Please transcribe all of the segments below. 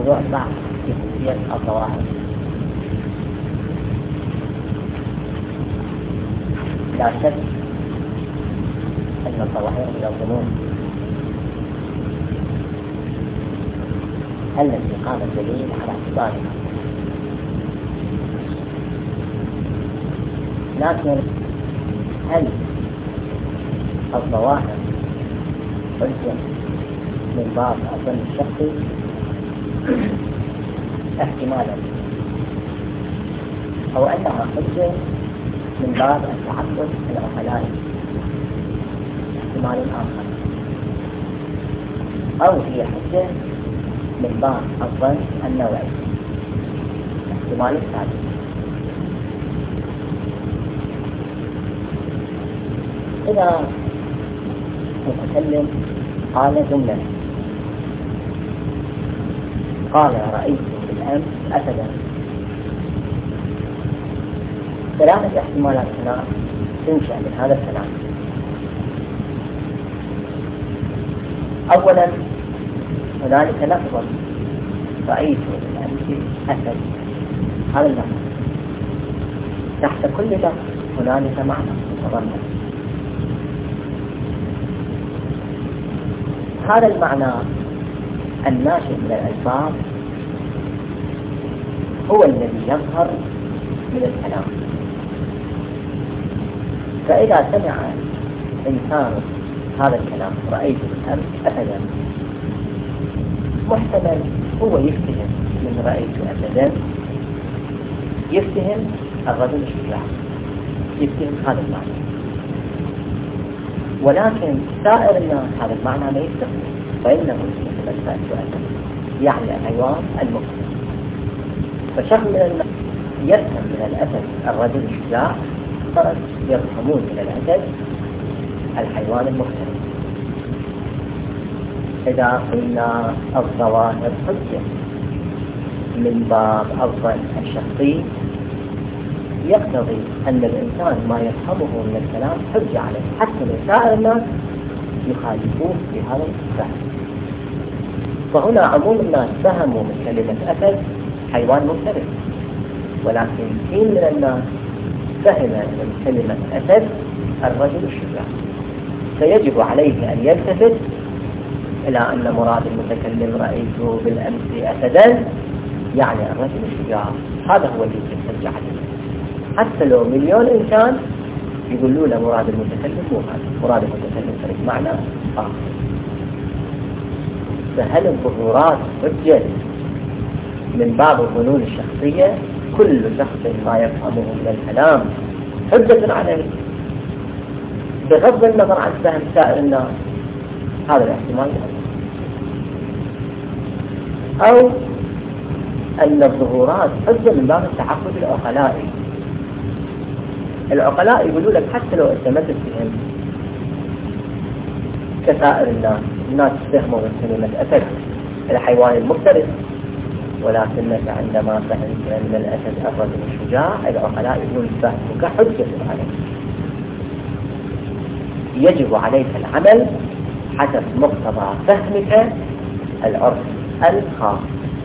موضوع بعض في خصوصية الظواهر. لا شك أن الظواهر من الظنون التي قام الدليل على اعتبارها، لكن هل الظواهر حجة من باب الظن الشخصي؟ احتمالا، أو أنها حجة من باب التعبد العقلائي احتمال آخر، أو هي حجة من باب الظن النوعي احتمال ثالث. إذا المتكلم قال جملة، قال رأيت بالأمس أسدا، ثلاثة احتمالات هنا تنشأ من هذا الكلام. أولا هنالك لفظ رأيت بالأمس أسد، هذا اللفظ تحت كل لفظ هنالك معنى متضمن. هذا المعنى الناشئ من الألفاظ هو الذي يظهر من الكلام. فإذا سمع إنسان هذا الكلام رأيت بالأمس أسدا، محتمل هو يفتهم من رأيت أسدا، يفتهم الرجل الشجاع، يفتهم هذا المعنى، ولكن سائر الناس هذا المعنى لا يفتهم، فإنه مثل الفأس أسد، يعني الحيوان المفترس. فشخص من الناس يفهم من الأسد الرجل الشجاع، يفهمون من الأسد الحيوان المفترس. إذا قلنا الظواهر حجة من باب الظن الشخصي، يقتضي أن الإنسان ما يفهمه من الكلام حجة عليه، حتى لو سائر الناس يخالفوه في هذا الفهم. فهنا عموم الناس فهموا من كلمة أسد حيوان مفترس، ولكن كثير من الناس فهم من كلمة أسد الرجل الشجاع، فيجب عليه أن يلتفت إلى أن مراد المتكلم رأيته بالأمس أسدا يعني الرجل الشجاع، هذا هو الذي يحتج عليه. حتى لو مليون إنسان يقولوا له مراد المتكلم مو هذا، مراد المتكلم فرق معنى آخر. فهل الظهورات حجة من باب الظنون الشخصية؟ كل شخص ما يفهمه من الكلام حجة عليه بغض النظر عن فهم سائر الناس، هذا الاحتمال. أو أن الظهورات حجة من باب التعبد العقلائي. العقلاء يقولوا لك حتى لو أنت ما تفهم كسائر الناس تفهموا من كلمة أسد الحيوان المفترس، ولكنك عندما فهمت من الأسد الرجل الشجاع، العقلاء يقولون فهمك حجة عليك، يجب عليك العمل حسب مقتضى فهمك العرف الخاص.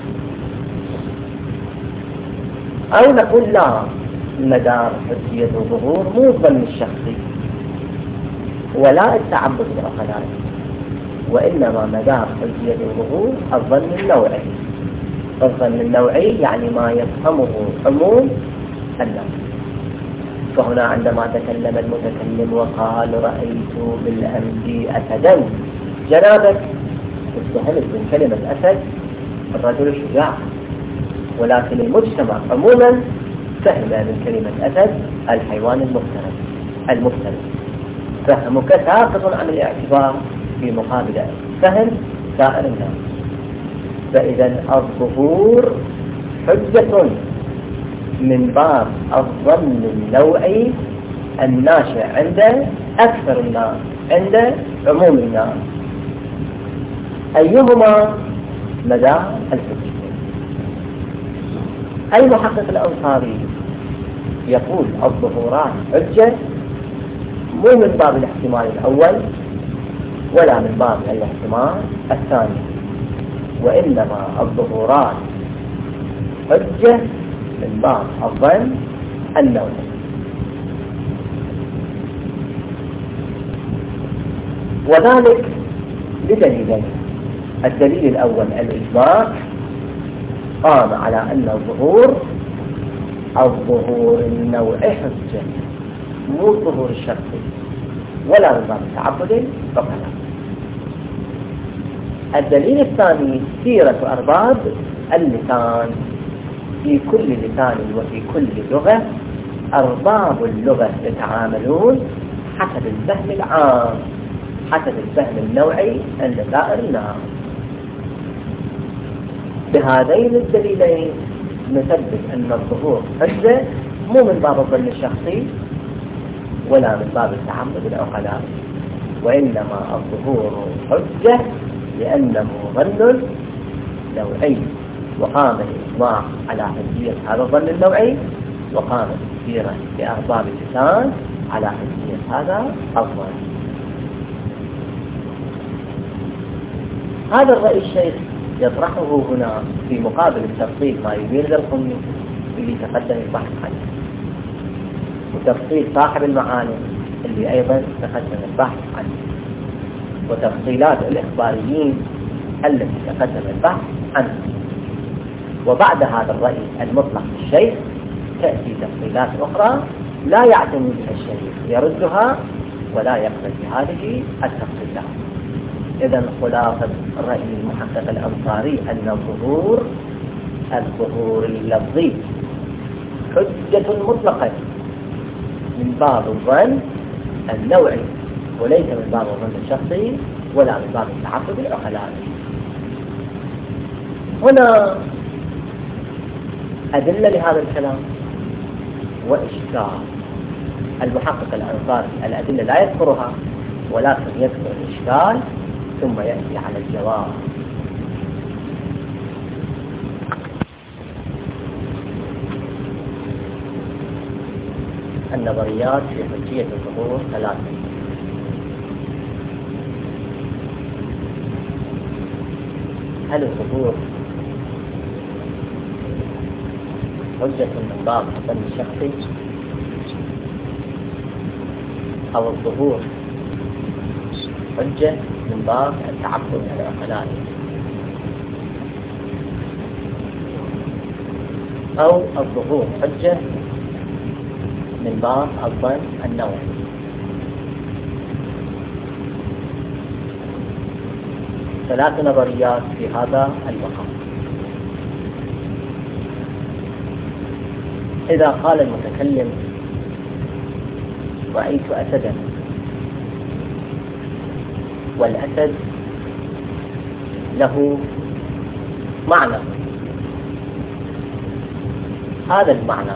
أو نقول لا، مدار حجية الظهور مو الظن الشخصي ولا التعبد العقلائي، وإنما مدار حجية الظهور الظن النوعي. الظن النوعي يعني ما يفهمه عموم الناس. فهنا عندما تكلم المتكلم وقال رأيت بالأمس أسدا، جنابك استهلت من كلمة أسد الرجل الشجاع، ولكن المجتمع عموما فهم من كلمة أسد الحيوان المفترس. فهمك ساقط عن الاعتبار في مقابل فهم سائر الناس. فإذا الظهور حجة من باب الظن النوعي الناشئ عند أكثر الناس، عند عموم الناس. أيهما مدار الحجة؟ المحقق الأنصاري يقول الظهورات حجة مو من باب الاحتمال الأول ولا من باب الاحتمال الثاني، وإنما الظهورات حجة من باب الظن النوعي. وذلك بدليلين: الدليل الأول الإجماع قام على أن الظهور النوعي حجة، مو الظهور الشرطي ولا نظام التعبدي فقط. الدليل الثاني سيرة أرباب اللسان في كل لسان وفي كل لغة. أرباب اللغة يتعاملون حسب الفهم العام، حسب الفهم النوعي عند سائر الناس. بهذين الدليلين نثبت أن الظهور حجة، مو من باب الظن الشخصي ولا من باب التعمد العقلاء، وإنما الظهور حجة لأنه ظن نوعي، وقام الإجماع على حجية هذا الظن النوعي، وقامت السيرة بأرباب اللسان على حجية هذا الظن. هذا الرأي الشيخ يطرحه هنا في مقابل التفصيل ما يبين لكم اللي تقدم البحث عنه، وتفصيل صاحب المعاني اللي أيضا تقدم البحث عنه، وتفصيلات الإخباريين التي تقدم البحث عنه. وبعد هذا الرأي المطلق للشيخ تأتي تفصيلات أخرى لا يعتني بها الشيخ، يردها ولا يقبل بهذه التفصيلات. إذن خلاصة الرأي المحقق الأنصاري أن الظهور اللفظي حجة مطلقة من باب الظن النوعي، وليس من باب الظن الشخصي ولا من باب التعبد العقلاني. هنا أدلة لهذا الكلام وإشكال. المحقق الأنصاري الأدلة لا يذكرها، ولكن يذكر الإشكال ثم يأتي على الجواب. النظريات في حجية الظهور ثلاثة: هل الظهور حجة من باب الظن الشخصي، أو الظهور حجة من باب التعبد العقلاني، أو الظهور حجة من باب الظن النوعي؟ ثلاث نظريات في هذا المقام. إذا قال المتكلم رأيت أسدا، والأسد له معنى، هذا المعنى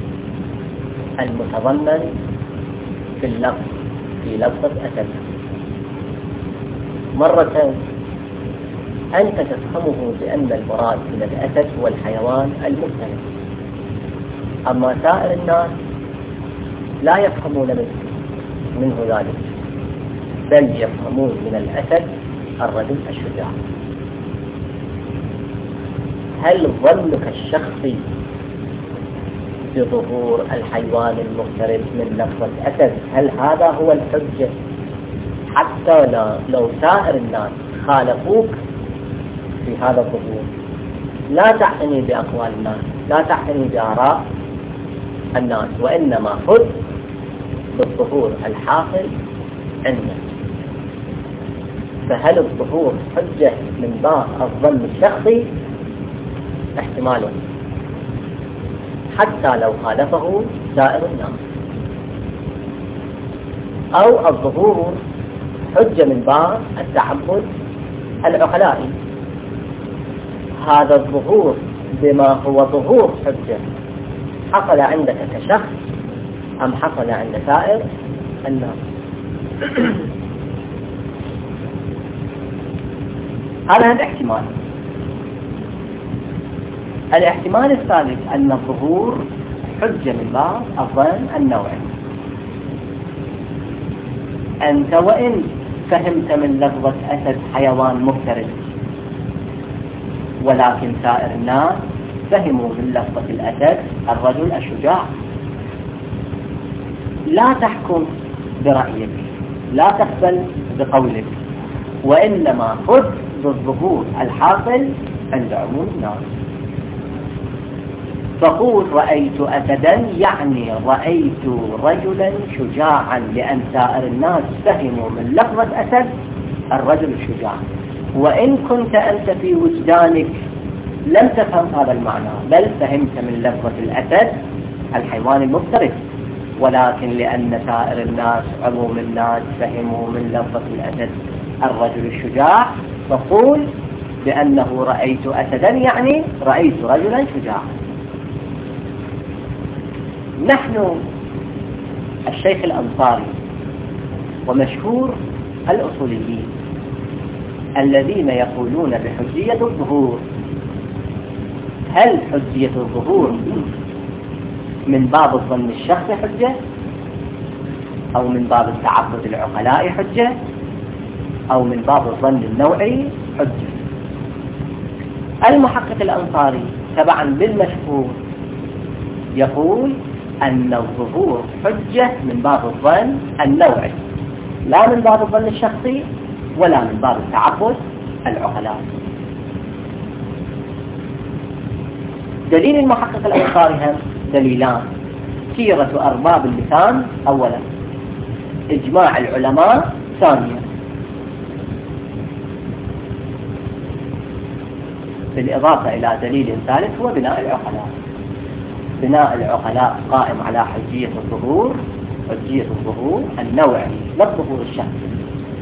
المتضمن في اللفظ، في لفظة أسد، مرة أنت تفهمه بأن المراد من الأسد هو الحيوان المفترس، أما سائر الناس لا يفهمون منه ذلك، بل يفهمون من الأسد الرجل الشجاع. هل ظنك الشخصي بظهور الحيوان المفترس من لفظة أسد هل هذا هو الحجة؟ حتى لو سائر الناس خالفوك في هذا الظهور، لا تعتني بأقوال الناس، لا تعتني بآراء الناس، وإنما خذ بالظهور الحاصل عندك. فهل الظهور حجة من باب الظن الشخصي؟ احتمال، حتى لو خالفه سائر الناس. أو الظهور حجة من باب التعبد العقلائي، هذا الظهور بما هو ظهور حجة حصل عندك كشخص أم حصل عند سائر الناس؟ هذا الاحتمال. الاحتمال الثالث أن الظهور حجة من باب الظن النوعي. أنت وإن فهمت من لفظة أسد حيوان مفترس، ولكن سائر الناس فهموا من لفظة الأسد الرجل الشجاع. لا تحكم برأيك، لا تقبل بقولك، وإنما خذ بالظهور الحاصل عند عموم الناس. فقول رأيت أسدا يعني رأيت رجلا شجاعا، لأن سائر الناس فهموا من لفظة أسد الرجل الشجاع. وإن كنت أنت في وجدانك لم تفهم هذا المعنى، بل فهمت من لفظة الأسد الحيوان المفترس، ولكن لأن سائر الناس عموم الناس فهموا من لفظة الأسد الرجل الشجاع، فقول بأنه رأيت أسدا يعني رأيت رجلا شجاعا. نحن الشيخ الأنصاري ومشهور الأصوليين الذين يقولون بحجية الظهور، هل حجية الظهور من باب الظن الشخصي حجة، أو من باب التعبد العقلاء حجة، أو من باب الظن النوعي حجة؟ المحقق الأنصاري تبعا بالمشهور يقول أن الظهور حجة من باب الظن النوعي، لا من باب الظن الشخصي ولا من باب التعبد العقلاء. دليل المحقق الأنصاري هم دليلان: سيرة أرباب اللسان أولا، إجماع العلماء ثانيا، بالإضافة إلى دليل ثالث هو بناء العقلاء. بناء العقلاء قائم على حجية الظهور، حجية الظهور النوعي لا الظهور الشخصي.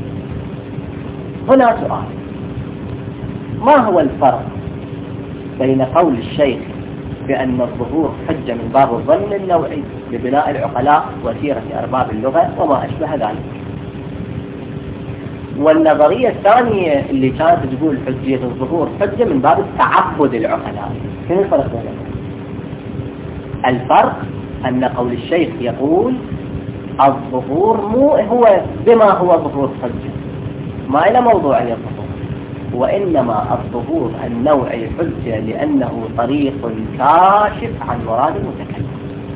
هنا سؤال: ما هو الفرق بين قول الشيخ بأن الظهور حجة من باب الظن النوعي ببناء العقلاء وسيرة أرباب اللغة وما أشبه ذلك، والنظرية الثانية اللي كانت تقول حجية الظهور حجة من باب التعبد العقلاء؟ شنو الفرق بينهم؟ الفرق أن قول الشيخ يقول الظهور مو هو بما هو ظهور حجة، ما إلى موضوعية الظهور، وإنما الظهور النوعي حجة لأنه طريق كاشف عن مراد المتكلم.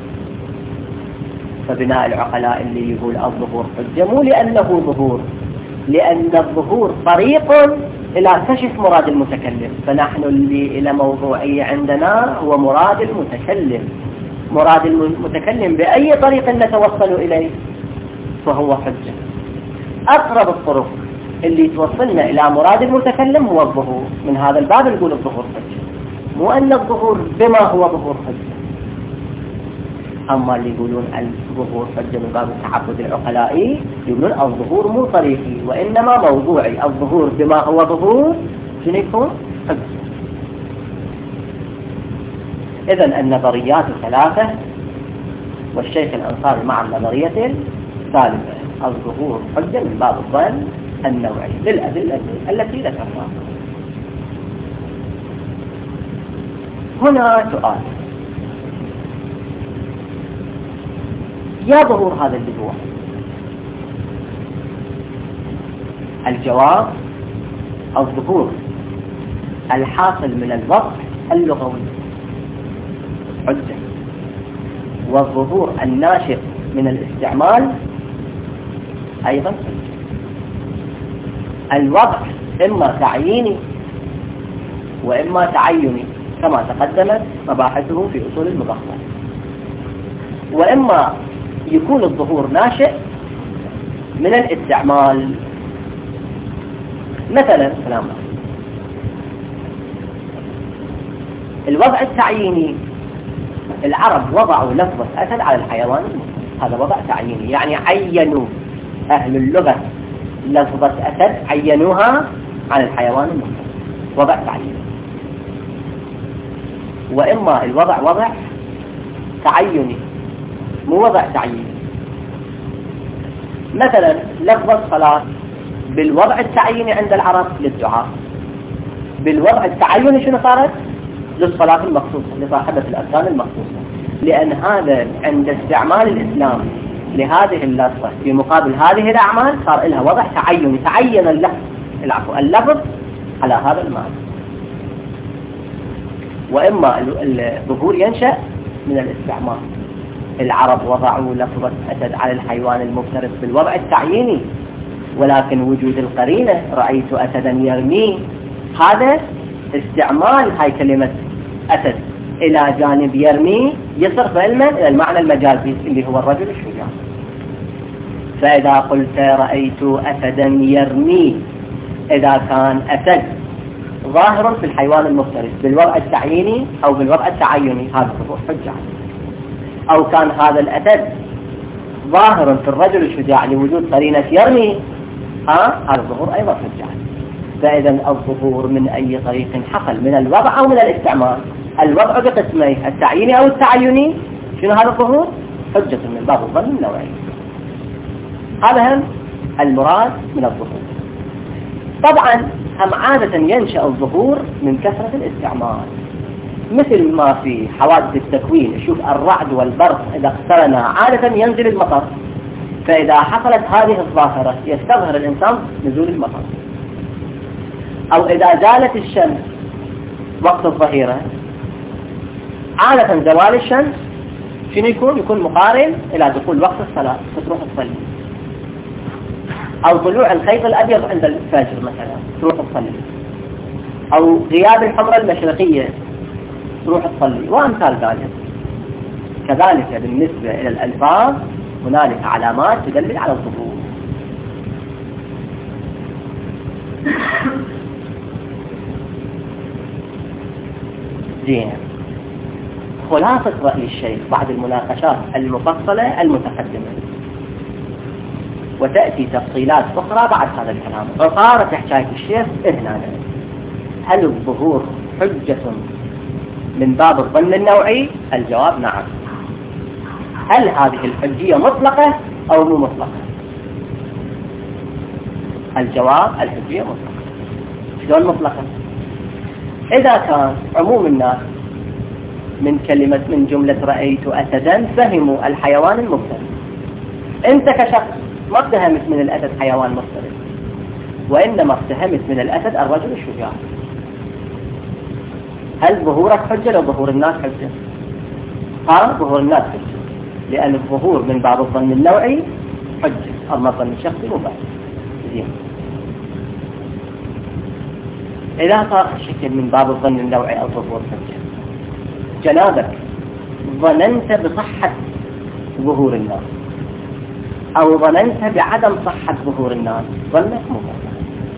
فبناء العقلاء اللي يقول الظهور حجة مو لأنه ظهور، لأن الظهور طريق إلى كشف مراد المتكلم. فنحن اللي إلى موضوعية عندنا هو مراد المتكلم، مراد المتكلم بأي طريق نتوصل إليه فهو حجة. أقرب الطرق اللي توصلنا إلى مراد المتكلم هو الظهور، من هذا الباب نقول الظهور حجة، مو أن الظهور بما هو ظهور حجة. أما اللي يقولون الظهور حجة من باب التعبد العقلائي يقولون الظهور مو طريقي وإنما موضوعي، الظهور بما هو ظهور شنو يكون حجة. إذن النظريات الثلاثة والشيخ الأنصاري مع النظرية الثالثة الظهور حجة من باب الظن النوعي للأدلة التي ذكرناها. هنا سؤال: يا ظهور هذا الوضوح؟ الجواب: الظهور الحاصل من الوضع اللغوي حجة، والظهور الناشئ من الاستعمال أيضا حجة. الوضع إما تعييني وإما تعيني كما تقدمت مباحثه في أصول المباحثات، وإما يكون الظهور ناشئ من الاستعمال. مثلا كلام الوضع التعييني، العرب وضعوا لفظة أسد على الحيوان، هذا وضع تعييني، يعني عينوا أهل اللغة لفظة أسد عينوها على الحيوان المفترس، وضع تعييني. وإما الوضع وضع تعيني مو وضع تعييني. مثلا لفظة صلاة بالوضع التعييني عند العرب للدعاء، بالوضع التعييني شنو صارت؟ للصلاة المخصوصة لصاحبة الأركان المخصوصة، لأن هذا عند استعمال الإسلام لهذه اللفظة في مقابل هذه الأعمال صار لها وضع تعيني، تعين اللفظ على هذا المعنى. وإما الظهور ينشأ من الاستعمار. العرب وضعوا لفظة أسد على الحيوان المفترس بالوضع التعييني، ولكن وجود القرينة رأيت أسدا يرمي هذا استعمال هاي كلمة أسد إلى جانب يرمي يصرف علما إلى المعنى المجازي اللي هو الرجل الشجاع. فإذا قلت رأيت أسدا يرمي، إذا كان أسد ظاهر في الحيوان المفترس بالوضع التعييني أو بالوضع التعيني هذا الظهور حجة، أو كان هذا الأسد ظاهر في الرجل الشجاع لوجود قرينة يرمي هذا الظهور أيضا حجة. فإذا الظهور من أي طريق حصل، من الوضع أو من الاستعمال. الوضع بقسميه التعييني أو التعيني، شنو هذا الظهور؟ حجة من باب الظن النوعي. هذا هم المراد من الظهور. طبعا هم عادة ينشأ الظهور من كثرة الاستعمال، مثل ما في حوادث التكوين. شوف الرعد والبرق إذا اقترنا عادة ينزل المطر، فإذا حصلت هذه الظاهرة يستظهر الإنسان نزول المطر. أو إذا زالت الشمس وقت الظهيرة، عادة زوال الشمس شنو يكون مقارن إلى دخول وقت الصلاة فتروح تصلي. أو طلوع الخيط الأبيض عند الفجر مثلا تروح تصلي، أو غياب الحمرة المشرقية تروح تصلي، وأمثال ذلك. كذلك بالنسبة إلى الألفاظ هنالك علامات تدل على الظهور. زين، خلاصة رأي الشيخ بعد المناقشات المفصلة المتقدمة، وتأتي تفصيلات أخرى بعد هذا الكلام. فصارت حكاية الشيخ هنا: هل الظهور حجة من باب الظن النوعي؟ الجواب نعم. هل هذه الحجية مطلقة أو مو مطلقة؟ الجواب الحجية مطلقة. شلون مطلقة؟ إذا كان عموم الناس من جملة رأيت أسدا فهموا الحيوان المفترس، أنت كشخص ما اتهمت من الأسد حيوان مفترس، وإنما اتهمت من الأسد الرجل الشجاع. هل ظهورك حجة لو ظهور الناس حجة؟ ظهور الناس حجة، لأن الظهور من باب الظن النوعي حجة، أما الظن الشخصي مو بس. زين، إذا صار الشكل من باب الظن النوعي أو ظهور حجة، جنابك ظننت بصحة ظهور الناس أو ظننت بعدم صحة ظهور الناس، ظنك مو بس.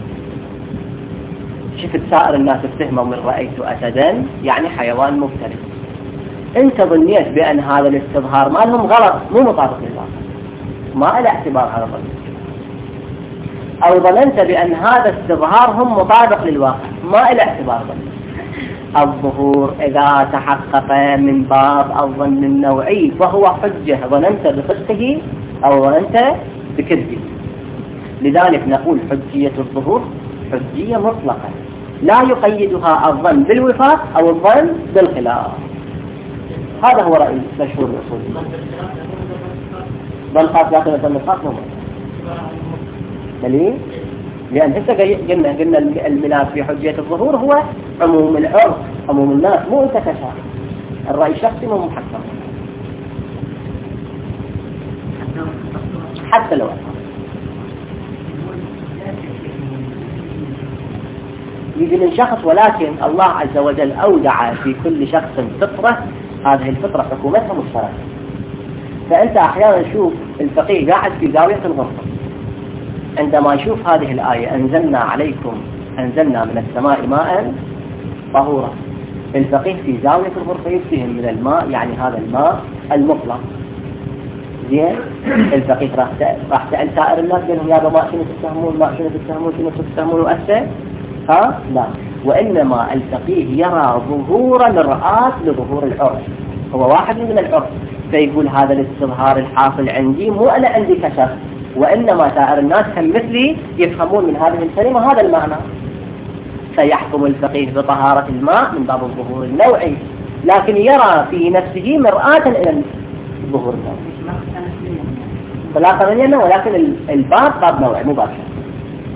شفت سائر الناس اتهموا من رأيت أسدا يعني حيوان مفترس، انت ظنيت بأن هذا الاستظهار مالهم غلط مو مطابق للواقع، ما له اعتبار على ظنك. أو ظننت بأن هذا استظهار هم مطابق للواقع، ما له اعتبار ظنك. الظهور إذا تحقق من باب الظن النوعي فهو حجة، ظننت بصدقه أو ظننت بكذبه. لذلك نقول حجية الظهور حجية مطلقة، لا يقيدها الظن بالوفاق أو الظن بالخلاف. هذا هو رأي مشهور الأصولي. ظن خاص لكن الظن الخاص مو دليل، لأن هسه قلنا الملاك في حجية الظهور هو عموم العرف، عموم الناس، مو انت كشخص. الرأي الشخصي مو محكم حتى لو يجي من شخص، ولكن الله عز وجل أودع في كل شخص فطرة، هذه الفطرة حكومتها مشتركة. فأنت أحيانا شوف الفقيه قاعد في زاوية الغرفة، عندما يشوف هذه الآية أنزلنا من السماء ماء طهورا، الفقيه في زاوية الغرفة يفتهم من الماء يعني هذا الماء المطلق. زين، الفقيه راح سأل سائر الناس قال لهم يا ما شنو تتهمون، ما شنو تتهمون، شنو تتهمون وأسه لا، وإنما الفقيه يرى ظهور مرآة لظهور العرف، هو واحد من العرف، فيقول هذا الاستظهار الحاصل عندي مو أنا عندي كشخص، وإنما سائر الناس هم مثلي يفهمون من هذه الكلمة هذا المعنى، فيحكم الفقيه بطهارة الماء من باب الظهور النوعي، لكن يرى في نفسه مرآة إلى الظهور النوعي. فلا قضية، ولكن الباب باب نوعي مو باب شخص.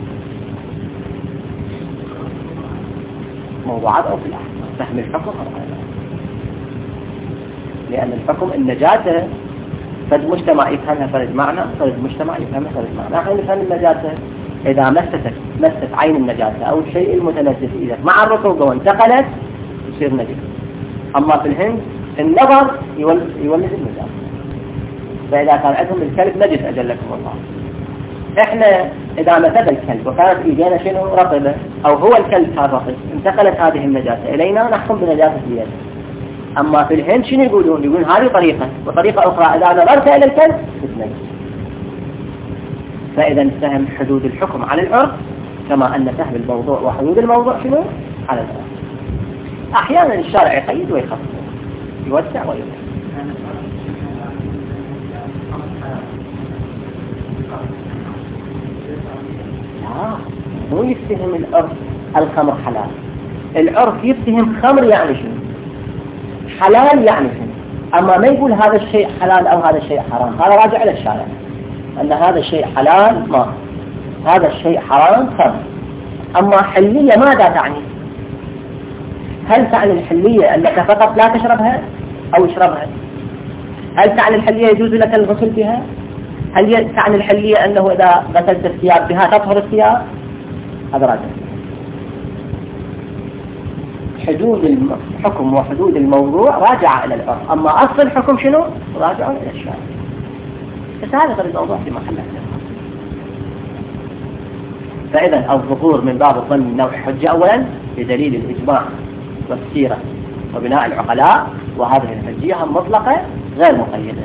موضوعات أو في الأحكام فهم الحكم لأن الحكم النجاسة فرد مجتمع يفهمها فرد معنى، فرد مجتمع يفهمها فرد معنى. نحن نفهم النجاسة إذا مست عين النجاسة أو الشيء المتنجس إذا مع الرطوبة وانتقلت يصير نجس. أما في الهند النظر يولد النجاسة. فإذا كان عندهم الكلب نجس أجلكم الله، إحنا إذا مسد الكلب وكانت إيدينا شنو رطبة أو هو الكلب كان رطب انتقلت هذه النجاسة إلينا نحكم بنجاسة اليد. أما في الهند شنو يقولون هذه طريقة، وطريقة أخرى إذا نظرت إلى الكلب تتنجس. فإذا نفهم حدود الحكم على العرف كما أن فهم الموضوع وحدود الموضوع شنو على العرف. أحيانا الشارع يقيد ويخفف، يوسع ويوسع. مو يفتهم العرف الخمر حلال، العرف يفتهم خمر يعني شنو، حلال يعني شنو. أما ما يقول هذا الشيء حلال أو هذا الشيء حرام، هذا راجع إلى الشارع أن هذا الشيء حلال ما هذا الشيء حرام خمر. أما حلية ماذا تعني؟ هل تعني الحلية أنك فقط لا تشربها أو اشربها؟ هل تعني الحلية يجوز لك الغسل بها؟ هل تعني الحلية أنه إذا غسلت الثياب بها تطهر الثياب؟ هذا راجع. حدود الحكم وحدود الموضوع راجعة إلى العرف، أما أصل الحكم شنو؟ راجع إلى الشارع. بس هذا غير الموضوع في محله. فإذا الظهور من باب الظن نوع حجة أولا بدليل الإجماع والسيرة وبناء العقلاء، وهذه الحجية مطلقة غير مقيدة.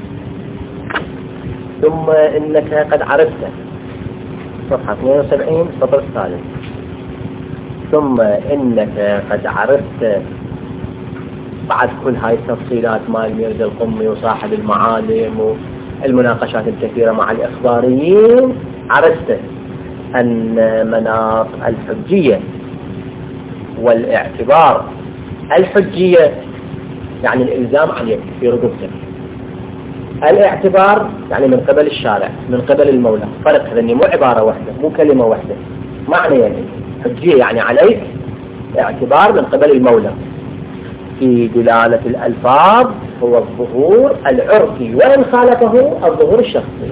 ثم إنك قد عرفت صفحة 72 سطر الثالث. ثم إنك قد عرفت بعد كل هاي التفصيلات مال ميرزا القمي وصاحب المعالم والمناقشات الكثيرة مع الإخباريين، عرفت أن مناط الحجية والاعتبار الحجية يعني الإلزام عليك في رقبتك، الاعتبار يعني من قبل الشارع من قبل المولى. فرق هذا مو عبارة واحدة مو كلمة واحدة، معنى يعني حجية يعني عليك اعتبار من قبل المولى. في دلالة الألفاظ هو الظهور العرفي وإن خالفه الظهور الشخصي.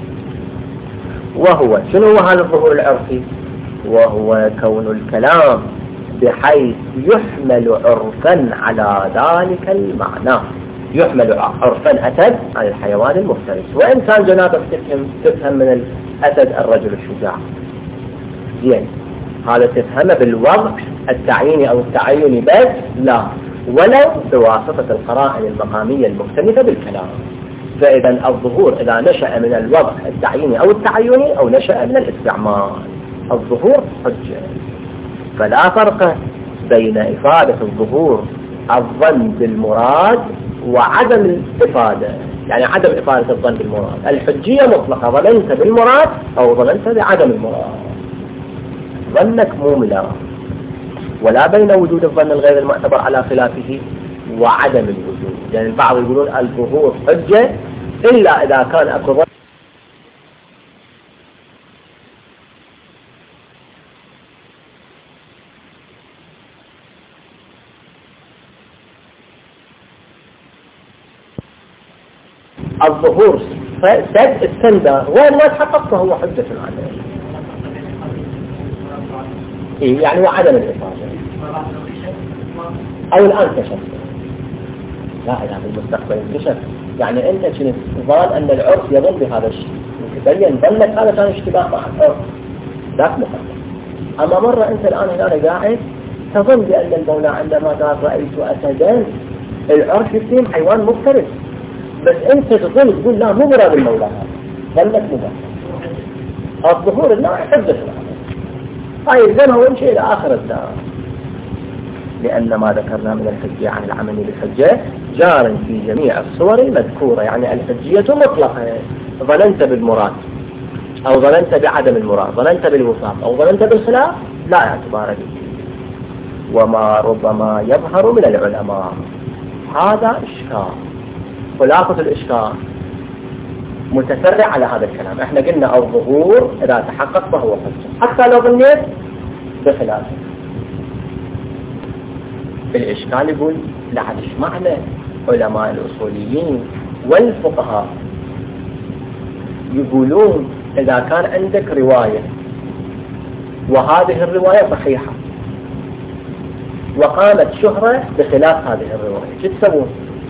وهو شنو هو هذا الظهور العرفي؟ وهو كون الكلام بحيث يحمل عرفا على ذلك المعنى. يحمل عرفا أسد عن الحيوان المفترس، وإن كان جنابك تفهم من الأسد الرجل الشجاع زين، هذا تفهمه بالوضع التعييني أو التعيني بس لا، ولو بواسطة القرائن المقامية المختلفة بالكلام. فإذا الظهور إذا نشأ من الوضع التعييني أو التعيني أو نشأ من الاستعمال، الظهور حجة. فلا فرق بين إفادة الظهور الظن بالمراد وعدم الإفادة، يعني عدم إفادة الظن بالمراد. الحجية مطلقة، ظننت بالمراد أو ظننت بعدم المراد، ظنك مو ملا. ولا بين وجود الظن الغير المعتبر على خلافه وعدم الوجود. يعني البعض يقولون الظهور حجة إلا إذا كان أكو ظن. الظهور سد السندة وين ما تحقق فهو حجة عليه. إيه يعني وعدم الإفادة أو الآن كشف. لا يعني المستقبل كشف، يعني أنت كنت ظن أن العرف يظن بهذا الشيء وتبين ظنك هذا كان اشتباه مع العرف ذاك مقدم. أما مرة أنت الآن هنا قاعد تظن بأن المولى عندما قال رأيت أسدا العرف يفهم حيوان مفترس، بس أنت تظن تقول لا مو مراد المولى هذا ظنك مباشر. الظهور الله حجة طيب زين هو يمشي إلى آخر الدار، لأن ما ذكرنا من الحجية عن العمل بالحجة جار في جميع الصور المذكورة. يعني الحجية مطلقة، ظننت بالمراد أو ظننت بعدم المراد، ظننت بالوفاق أو ظننت بالخلاف، لا اعتبار به. وما ربما يظهر من العلماء هذا إشكال. خلاصة الإشكال متفرع على هذا الكلام. احنا قلنا الظهور إذا تحقق فهو حجة حتى لو ظنيت بخلافه. الإشكال يقول لا ايش معنى علماء الأصوليين والفقهاء يقولون إذا كان عندك رواية وهذه الرواية صحيحة وقامت شهرة بخلاف هذه الرواية، شو تسوون؟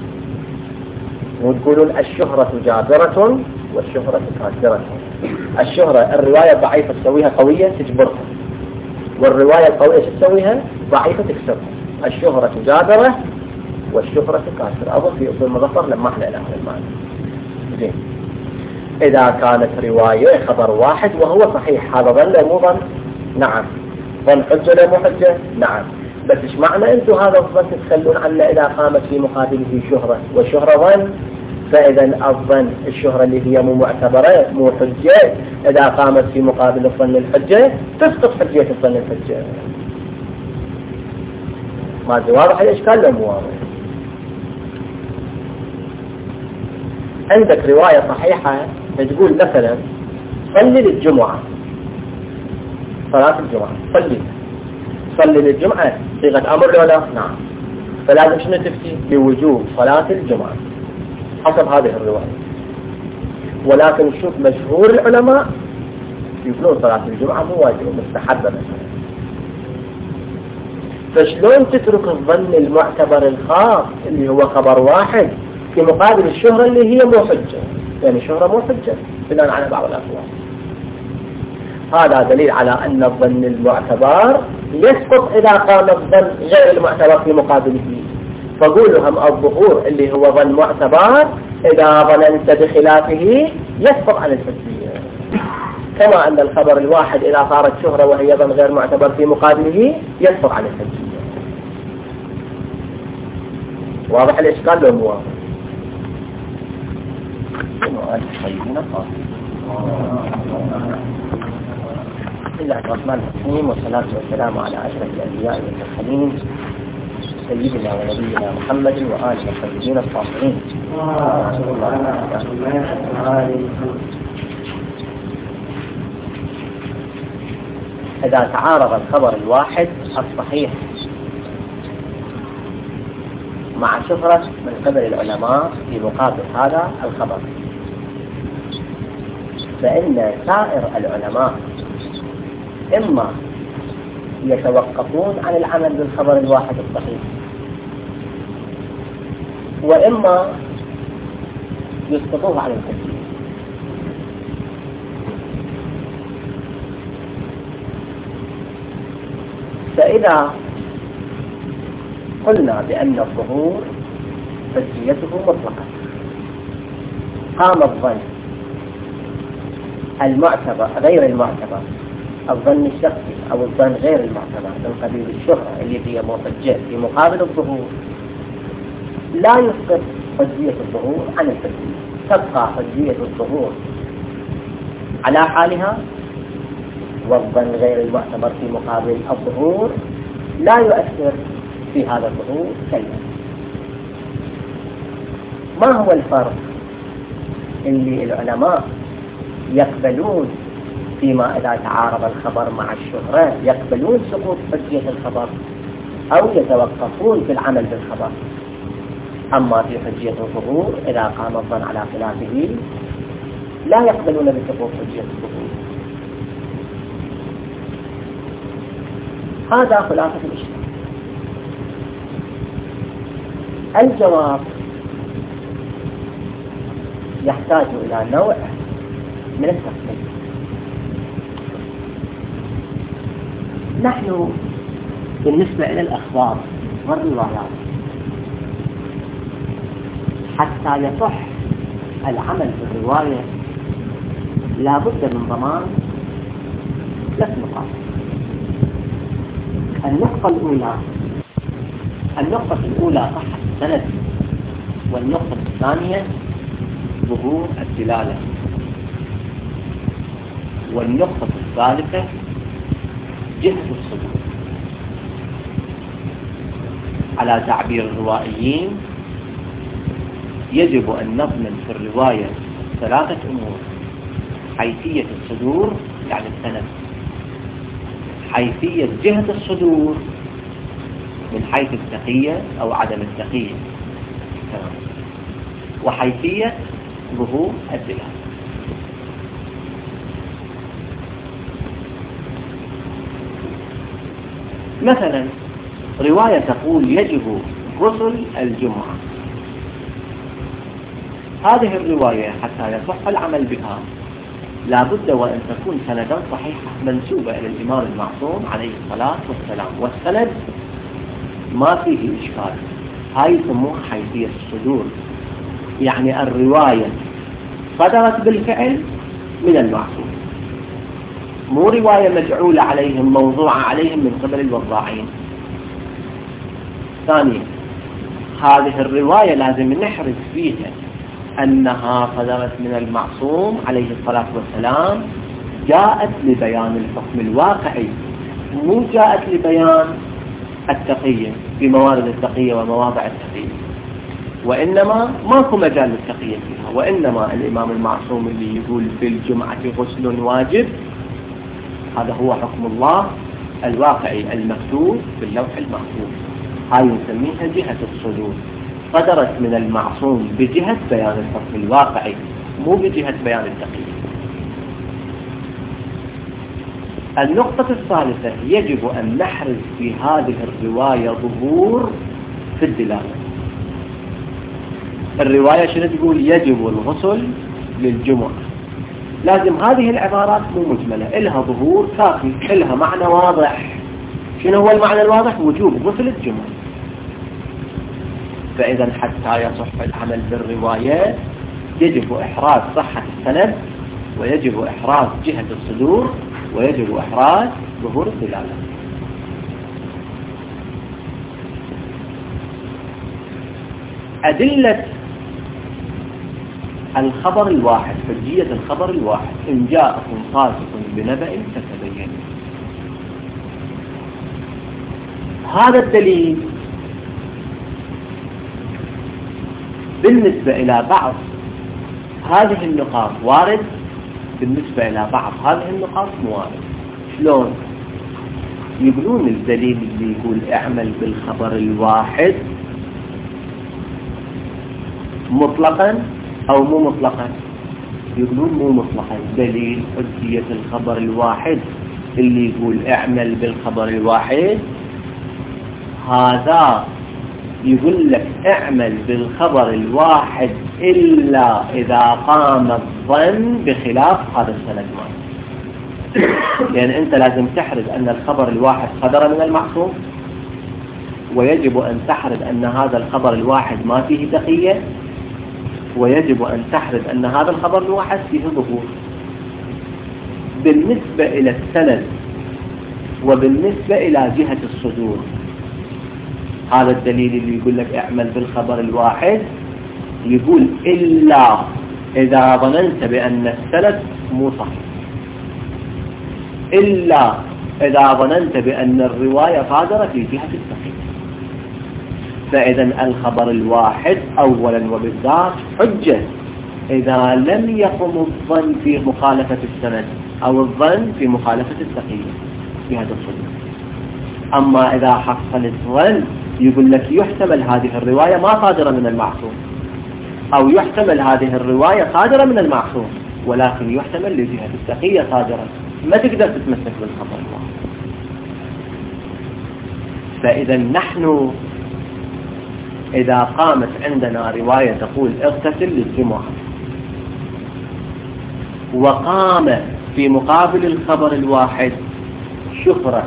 وتقولون الشهرة جابرة والشهرة كاسرة. الشهرة الرواية ضعيفة تسويها قوية تجبرها، والرواية القوية شو تسويها؟ ضعيفة تكسرها. الشهرة جابرة والشهرة كاسرة. أظن في أصول المظفر لما احنا إلى هذا المعنى. زين، إذا كانت رواية خبر واحد وهو صحيح، هذا ظن مو ظن؟ نعم. ظن حجة لا مو حجة؟ نعم. بس ايش معنى انتم هذا الظن تتخلون عنه اذا قامت في مقابله شهرة، والشهرة ظن؟ فاذا الظن الشهرة اللي هي مو معتبرة مو حجة، اذا قامت في مقابل الظن الحجة تسقط حجية الظن الحجة. ما واضح الاشكال ولا مو واضح؟ عندك رواية صحيحة تقول مثلا صلي للجمعة، صلاة الجمعة، صلي للجمعة صيغة أمر ولا؟ نعم. فلازم شنو تفتي؟ بوجوب صلاة الجمعة حسب هذه الرواية. ولكن شوف مشهور العلماء يقولون صلاة الجمعة مو واجبة مستحبة مثلا. فشلون تترك الظن المعتبر الخاص اللي هو خبر واحد في مقابل الشهرة اللي هي مو حجة؟ يعني شهرة مو حجة بناء على بعض الأقوال. هذا دليل على أن الظن المعتبر يسقط إذا قام الظن غير المعتبر في مقابله. فقولوا هم الظهور اللي هو ظن معتبر إذا ظننت بخلافه يسقط عن الحجية، كما أن الخبر الواحد إذا صارت شهرة وهي ظن غير معتبر في مقابله يسقط عن الحجية. واضح الإشكال ولا مو واضح؟ بسم الله الرحمن الرحيم، والصلاة والسلام على أشرف الأنبياء والمرسلين سيدنا ونبينا محمد وآله الطيبين الطاهرين. إذا تعارض الخبر الواحد الصحيح مع شهرة من قبل العلماء في مقابل هذا الخبر، فإن سائر العلماء إما يتوقفون عن العمل بالخبر الواحد الصحيح، وإما يسقطوه عن الحجية. فإذا قلنا بأن الظهور حجيته مطلقة، قام الظن المعتبر غير المعتبر، الظن الشخصي أو الظن غير المعتبر من قبيل الشهرة اللي هي حجة في مقابل الظهور، لا يسقط حجية الظهور عن الحجية، تبقى حجية الظهور على حالها، والظن غير المعتبر في مقابل الظهور لا يؤثر في هذا الظهور شيئا. ما هو الفرق اللي العلماء يقبلون فيما إذا تعارض الخبر مع الشهرة يقبلون سقوط حجية الخبر أو يتوقفون في العمل بالخبر، أما في حجية الظهور إذا قام الظن على خلافه لا يقبلون بسقوط حجية الظهور؟ هذا خلاصة الإشكال. الجواب يحتاج إلى نوع من التفصيل. نحن بالنسبة إلى الأخبار والروايات حتى يصح العمل بالرواية لا بد من ضمان 3 نقاط. النقطة الأولى صحة السند، والنقطة الثانية ظهور الدلالة، والنقطة الثالثة جهة الصدور. على تعبير الروائيين يجب أن نضمن في الرواية 3 أمور: حيثية الصدور يعني السند، حيثية جهة الصدور من حيث التقية أو عدم التقية، الكلام وحيثية ظهور الدلالة. مثلا رواية تقول يجب غسل الجمعة، هذه الرواية حتى يصح العمل بها لا بد وأن تكون سندا صحيحة منسوبة إلى الإمام المعصوم عليه الصلاة والسلام، والسند ما فيه إشكال، هاي يسموها حيثية الصدور، يعني الرواية صدرت بالفعل من المعصوم، مو رواية مجعولة عليهم موضوعة عليهم من قبل الوضاعين. ثانيا هذه الرواية لازم نحرص فيها أنها صدرت من المعصوم عليه الصلاة والسلام، جاءت لبيان الحكم الواقعي، مو جاءت لبيان التقية في موارد التقية ومواضع التقية، وإنما ماكو مجال للتقية فيها، وإنما الإمام المعصوم اللي يقول في الجمعة غسل واجب هذا هو حكم الله الواقعي المكتوب في اللوح المحفوظ، هاي نسميها جهة الصدور، صدرت من المعصوم بجهة بيان الحكم الواقعي مو بجهة بيان التقية. النقطة الثالثة يجب أن نحرز في هذه الرواية ظهور في الدلالة. الرواية شنو تقول؟ يجب الغسل للجمعة، لازم هذه العبارات مو مجملة، إلها ظهور كافي، إلها معنى واضح. شنو هو المعنى الواضح؟ وجوب غسل الجمعة. فإذا حتى يصح العمل بالرواية يجب إحراز صحة السند، ويجب إحراز جهة الصدور، ويجب إحراز ظهور الدلالة. أدلة الخبر الواحد، حجية الخبر الواحد: إن جاءكم فاسق بنبأ فتبينوا. هذا الدليل بالنسبة إلى بعض هذه النقاط وارد، بالنسبة إلى بعض هذه النقاط موارد. شلون؟ يقولون الدليل اللي يقول اعمل بالخبر الواحد مطلقا أو مو مطلقا؟ يقولون مو مطلقا. دليل حجية الخبر الواحد اللي يقول اعمل بالخبر الواحد هذا يقول لك اعمل بالخبر الواحد إلا إذا قام الظن بخلاف هذا السند مالك. يعني أنت لازم تحرز أن الخبر الواحد صدر من المعصوم، ويجب أن تحرز أن هذا الخبر الواحد ما فيه تقية، ويجب أن تحرز أن هذا الخبر الواحد فيه ظهور. بالنسبة إلى السند وبالنسبة إلى جهة الصدور، هذا الدليل اللي يقول لك اعمل بالخبر الواحد يقول إلا إذا ظننت بأن السند مو صحيح، إلا إذا ظننت بأن الرواية صادرة في جهة التقية. فإذا الخبر الواحد أولا وبالذات حجة إذا لم يقم الظن في مخالفة السند أو الظن في مخالفة التقية في هذا الصدور. أما إذا حصل الظن يقول لك يحتمل هذه الرواية ما صادرة من المعصوم، أو يحتمل هذه الرواية صادرة من المعصوم ولكن يحتمل لجهة التقية صادرة، ما تقدر تتمسك بالخبر الواحد. فإذا نحن إذا قامت عندنا رواية تقول اغتسل للجمعة، وقام في مقابل الخبر الواحد شهرة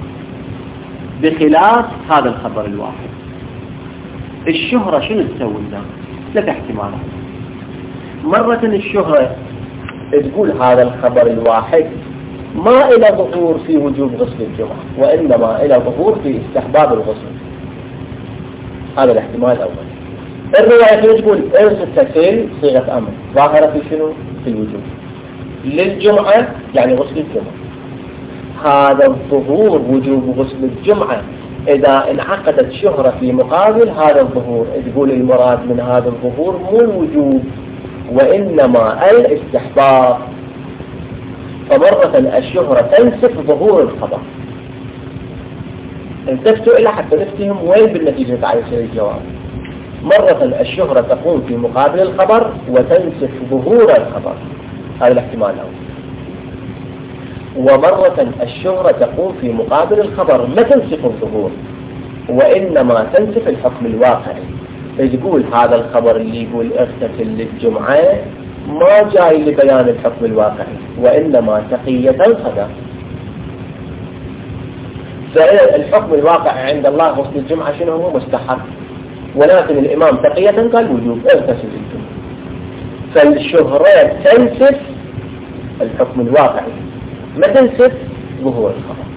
بخلاف هذا الخبر الواحد، الشهرة شنو تسوي لنا؟ ثلاث احتمالات. مرة الشهرة تقول هذا الخبر الواحد ما إلى ظهور في وجوب غسل الجمعة، وإنما إلى ظهور في استحباب الغسل. هذا الاحتمال الأول. الرواية شنو تقول؟ اغتسل صيغة أمر ظاهرة في شنو؟ في الوجوب. للجمعة يعني غسل الجمعة. هذا الظهور وجوب غسل الجمعة إذا انعقدت شهرة في مقابل هذا الظهور، تقول المراد من هذا الظهور مو الوجوب وإنما الاستحباب. فمرة الشهرة تنسف ظهور الخبر. التفتوا إلى حتى نفتهم وين بالنتيجة تعالى يصير الجواب. مرة الشهرة تقوم في مقابل الخبر وتنسف ظهور الخبر، هذا الاحتمال الأول. ومرة الشهرة تقوم في مقابل الخبر ما تنسف الظهور، وإنما تنسف الحكم الواقعي. تقول هذا الخبر اللي يقول اغتسل للجمعة ما جاي لبيان الحكم الواقعي، وإنما تقية الخبر. فالحكم الواقعي عند الله غسل الجمعة شنو هو؟ مستحب، ولكن الإمام تقية قال وجوب اغتسل للجمعة. فالشهرة تنسف الحكم الواقعي ما تنسف ظهور الخبر.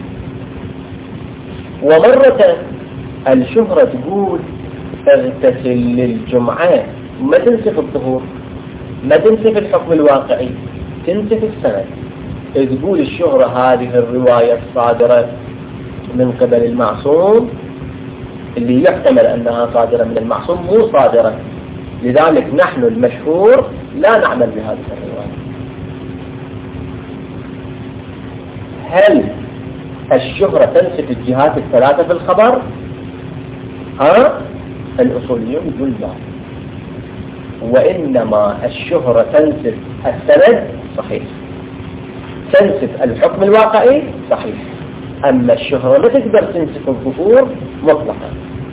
ومرة الشهرة تقول اغتسل للجمعة ما تنسف الظهور، ما تنسف الحكم الواقعي، تنسف السند. تقول الشهرة هذه الرواية الصادرة من قبل المعصوم اللي يحتمل أنها صادرة من المعصوم مو صادرة، لذلك نحن المشهور لا نعمل بهذه الرواية. هل الشهرة تنسف الجهات الثلاثة في الخبر؟ الأصوليون يقول لا، وإنما الشهرة تنسف السند صحيح، تنسف الحكم الواقعي صحيح، أما الشهرة لا تقدر تنسف الظهور مطلقا.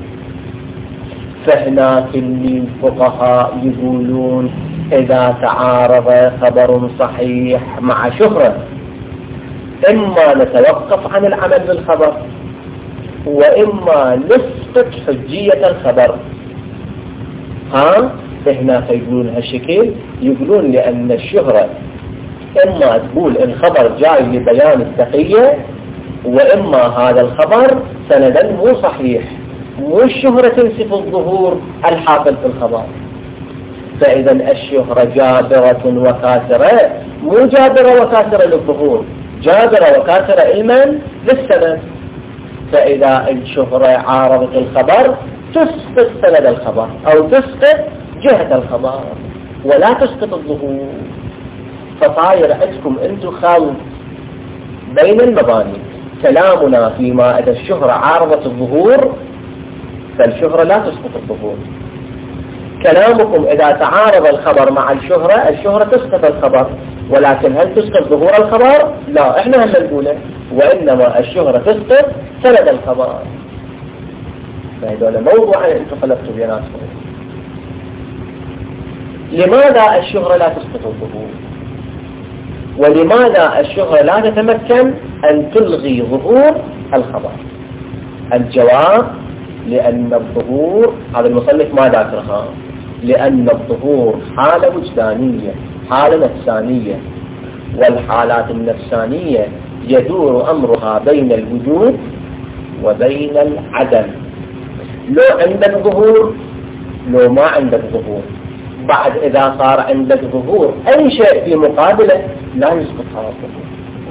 فهناك اللي الفقهاء يقولون إذا تعارض خبر صحيح مع شهرة إما نتوقف عن العمل بالخبر وإما نسقط حجية الخبر. هناك يقولون هالشكل، يقولون لأن الشهرة إما تقول الخبر جاي لبيان التقية، وإما هذا الخبر سندا مو صحيح، مو الشهرة تنسف الظهور الحاصل في الخبر. فإذا الشهرة جابرة وكاسرة، مو جابرة وكاسرة للظهور، جابرة وكاسرة علما للسند. فإذا الشهرة عارضت الخبر تسقط سند الخبر أو تسقط جهة الخبر ولا تسقط الظهور. فصاير عندكم انتم خلط بين المباني. كلامنا فيما إذا الشهرة عارضت الظهور فالشهرة لا تسقط الظهور. كلامكم إذا تعارض الخبر مع الشهرة، الشهرة تسقط الخبر، ولكن هل تسقط ظهور الخبر؟ لا، احنا هم نقوله، وإنما الشهرة تسقط سند الخبر. فهذول موضوع انتم خلفتوا بيناتكم. لماذا الشهرة لا تسقط الظهور؟ ولماذا الشهرة لا تتمكن أن تلغي ظهور الخبر؟ الجواب لأن الظهور، هذا المصنف ما ذكرها، لأن الظهور حالة وجدانية، حالة نفسانية، والحالات النفسانية يدور أمرها بين الوجود وبين العدم. لو عندك ظهور لو ما عندك ظهور، بعد إذا صار عندك ظهور أي شيء في مقابله لا يسقط هذا الظهور.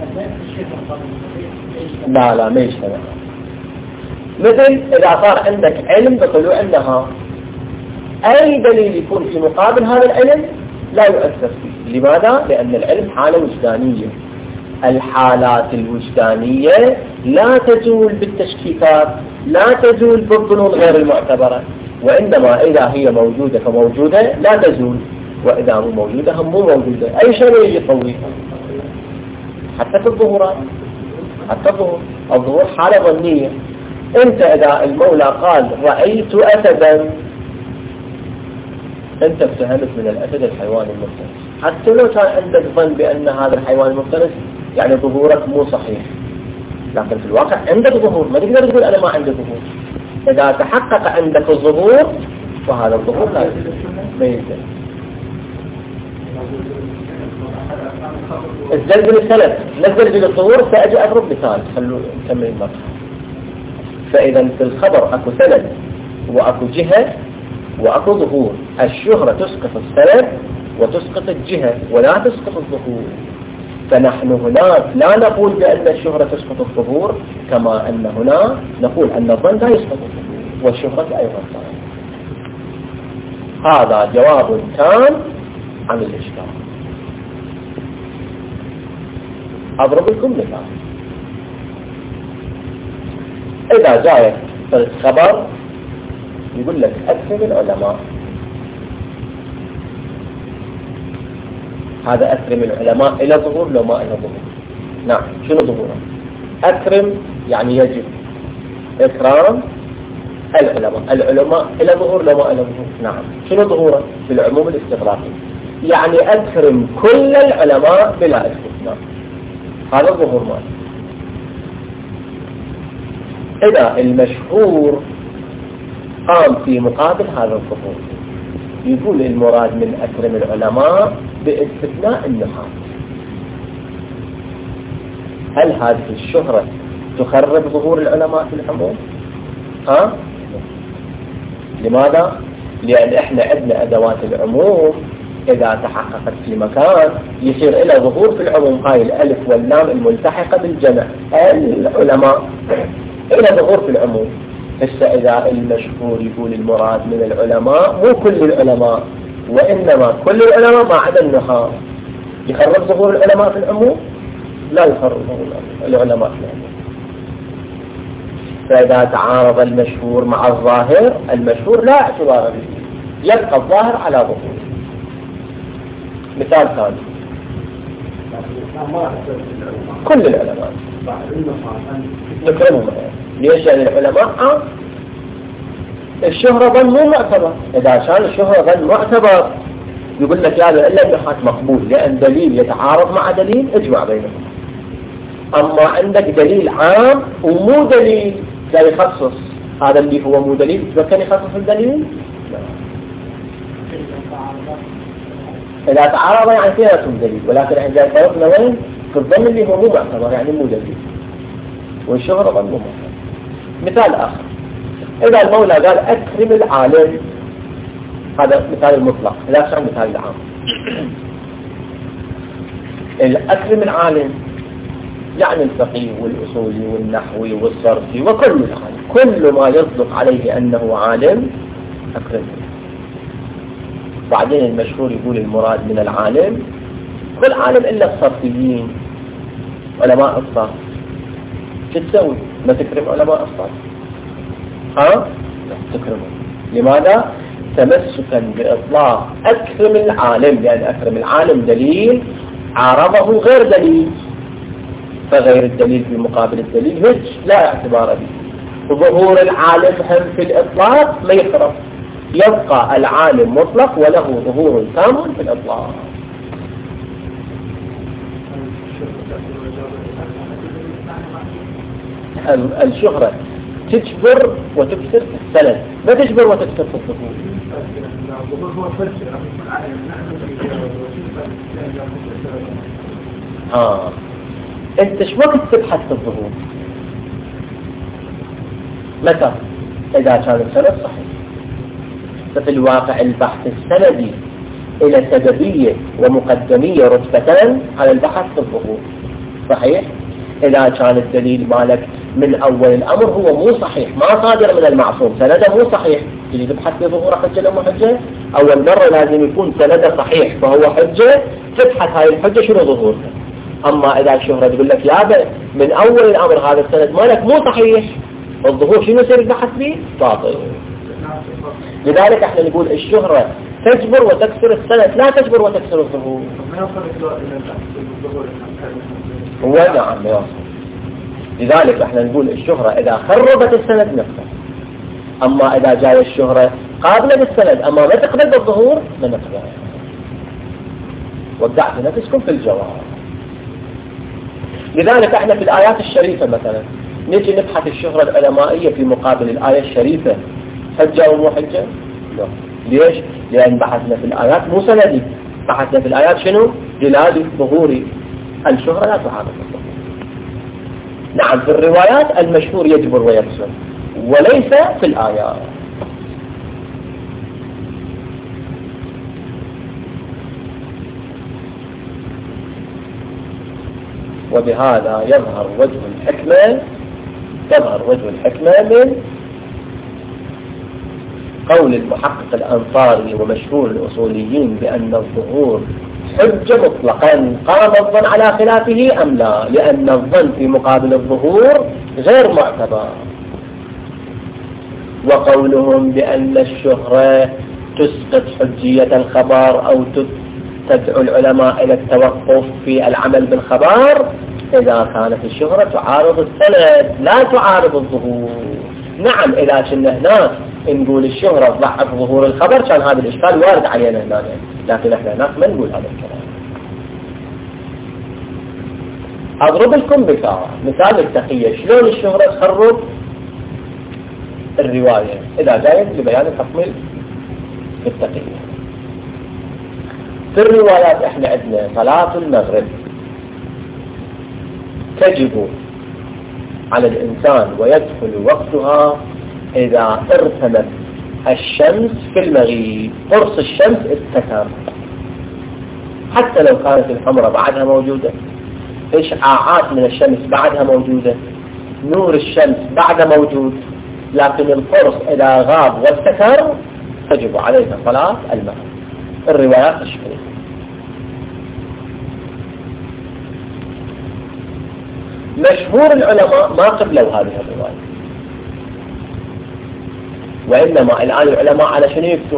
لا ما يشتغل. مثل إذا صار عندك علم بطلوع النهار، أي دليل يكون في مقابل هذا العلم لا يؤثر فيه. لماذا؟ لأن العلم حالة وجدانية. الحالات الوجدانية لا تزول بالتشكيكات، لا تزول بالظنون غير المعتبرة، وإنما إذا هي موجودة فموجودة لا تزول، وإذا مو موجودة هم مو موجودة. أي شيء يجي يطويها حتى في الظهورات، حتى الظهور حالة ظنية. أنت إذا المولى قال رأيت أسدا، أنت افتهمت من الأسد الحيوان المفترس، حتى لو كان عندك ظن بأن هذا الحيوان المفترس يعني ظهورك مو صحيح، لكن في الواقع عندك ظهور، ما تقدر تقول أنا ما عندي ظهور. إذا تحقق عندك الظهور فهذا الظهور لا يزال. الزلزل السلف نزل الظهور، سأجي أضرب مثال خلوا نكمل المرة. فإذا في الخبر أكو سند وأكو جهة وأكو ظهور. الشهرة تسقط السند وتسقط الجهة ولا تسقط الظهور. فنحن هناك لا نقول بأن الشهرة تسقط الظهور، كما أن هنا نقول أن الظن لا يسقط الظهور والشهرة أيضا صحيح. هذا جواب تام عن الإشكال. أضرب لكم مثال. إذا جاء الخبر يقول لك أكثر العلماء، هذا أكرم العلماء إلى ظهور لو ما إلى ظهور. نعم، شنو ظهوره؟ أكرم يعني يجب إكرام العلماء إلى ظهور لو ما إلى ظهور. نعم، شنو ظهوره؟ بالعموم الاستغراقي، يعني أكرم كل العلماء بلا استثناء، هذا الظهور ماله. إذا المشهور قام في مقابل هذا الظهور، يقول المراد من أكرم العلماء باستثناء النحاة. هل هذه الشهرة تخرب ظهور العلماء في العموم؟ لماذا؟ لأن إحنا عندنا أدوات العموم إذا تحققت في مكان يصير إلى ظهور في العموم، هاي الألف واللام الملتحقة بالجمع العلماء إلى ظهور في العموم. هسه إذا المشهور يقول المراد من العلماء مو كل العلماء، وإنما كل العلماء ما عدا النحاة، يخرب ظهور العلماء في العموم؟ لا يخرب ظهور العلماء في العموم. فإذا تعارض المشهور مع الظاهر، المشهور لا اعتبار به، يبقى الظاهر على ظهوره. مثال ثاني، كل العلماء نكرمهم. ليش؟ يعني العلماء الشهرة ظن مو معتبر. إذا كان الشهرة ظن معتبر يقول لك يا إلا النحاة مقبول، لأن دليل يتعارض مع دليل اجمع بينهم. أما عندك دليل عام ومو دليل لا يخصص، هذا اللي هو مو دليل يتمكن يخصص الدليل؟ لا. إذا تعارض يعني فيها دليل، ولكن عندما فرضنا وين في الظن اللي هو مو معتبر يعني مو دليل، والشهرة ظن مو معتبر. مثال آخر، إذا المولى قال أكرم العالم، هذا مثال المطلق. إذا كان مثال العام، الأكرم العالم يعني الفقيه والأصولي والنحوي والصرفي وكل العالم، كل ما يصدق عليه أنه عالم أكرمه. بعدين المشهور يقول المراد من العالم كل عالم إلا الصرفيين علماء الصرف. شو تسوي؟ ما تكرم علماء الصرف؟ لا تكرمه. لماذا؟ تمسكا بإطلاق أكرم العالم، لأن أكرم العالم دليل عارضه غير دليل، فغير الدليل في مقابل الدليل هج لا اعتبار به. ظهور العالم هم في الإطلاق ما يخرب، يبقى العالم مطلق وله ظهور تام في الإطلاق. الشهرة تجبر وتكسر في السند، ما تجبر وتكسر في الظهور. انت شو وقت تبحث في الظهور؟ متى؟ اذا كان السند صحيح. ففي الواقع البحث السندي الى سببية ومقدمية رتبتان على البحث في الظهور. صحيح؟ إذا كان الدليل مالك من أول الأمر هو مو صحيح، ما صادر من المعصوم، سنده مو صحيح، تجي تبحث في ظهور حجة لو مو حجة. أول مرة لازم يكون سنده صحيح فهو حجة، تبحث هاي الحجة شنو ظهورها. أما إذا الشهرة تقول لك يا من أول الأمر هذا السند مالك مو صحيح، الظهور شنو يصير البحث فيه؟ باطل. لذلك احنا نقول الشهرة تجبر وتكسر السند، لا تجبر وتكسر الظهور. هو نعم يوصل. لذلك احنا نقول الشهرة إذا خربت السند نقبل، أما إذا جاء الشهرة قابلة للسند أما ما تقبل بالظهور ما نقبل. ودعت نفسكم في الجواب. لذلك احنا في الآيات الشريفة مثلا نجي نبحث الشهرة العلمائية في مقابل الآية الشريفة، حجة أو مو حجة؟ لا. ليش؟ لأن بحثنا في الآيات مو سندي، بحثنا في الآيات شنو؟ دلالي ظهوري. الشهرة لا تعارض الظهور. نعم في الروايات المشهور يجبر ويكسر، وليس في الآيات. وبهذا يظهر وجه الحكمة من قول المحقق الأنصاري ومشهور الأصوليين بأن الظهور حجة مطلقا. قام الظن على خلافه أم لا؟ لأن الظن في مقابل الظهور غير معتبر. وقولهم بأن الشهرة تسقط حجية الخبر أو تدعو العلماء إلى التوقف في العمل بالخبر إذا كانت الشهرة تعارض السند لا تعارض الظهور. نعم إذا كنا هناك نقول الشهرة تضعف ظهور الخبر كان هذا الإشكال وارد علينا هنا، لكن احنا هناك ما نقول هذا الكلام. أضرب لكم مثال التقية شلون الشهرة تخرب الرواية إذا جاءت لبيان الحكم التقية. في الروايات احنا عندنا صلاة المغرب تجب على الإنسان ويدخل وقتها إذا ارتمت الشمس في المغيب، قرص الشمس استتر حتى لو كانت الحمرة بعدها موجودة، إشعاعات من الشمس بعدها موجودة، نور الشمس بعدها موجود، لكن القرص إذا غاب واستتر تجب عليها صلاة المغرب. الروايات الشرعية. مشهور العلماء ما قبلوا هذه الرواية، وإنما الآن العلماء على شنو يكتب؟